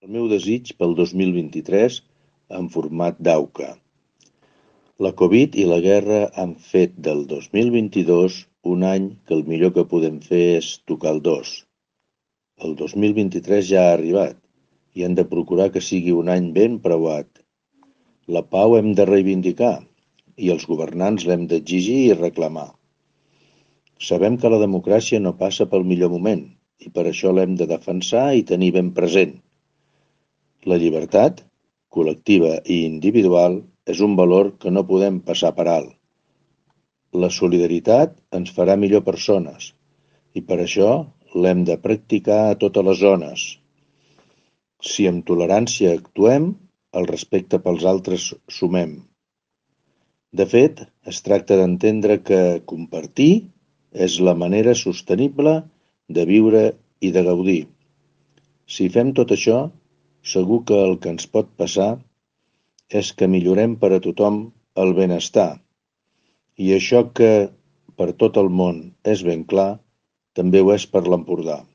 El meu desig pel 2023 en format d'AUCA. La Covid i la guerra han fet del 2022 un any que el millor que podem fer és tocar el dos. El 2023 ja ha arribat i hem de procurar que sigui un any ben preuat. La pau hem de reivindicar i els governants l'hem d'exigir i reclamar. Sabem que la democràcia no passa pel millor moment i per això l'hem de defensar i tenir ben present. La llibertat, col·lectiva i individual, és un valor que no podem passar per alt. La solidaritat ens farà millor persones i per això l'hem de practicar a totes les zones. Si amb tolerància actuem, el respecte pels altres sumem. De fet, es tracta d'entendre que compartir és la manera sostenible de viure i de gaudir. Si fem tot això, segur que el que ens pot passar és que millorem per a tothom el benestar. I això que per tot el món és ben clar, també ho és per l'Empordà.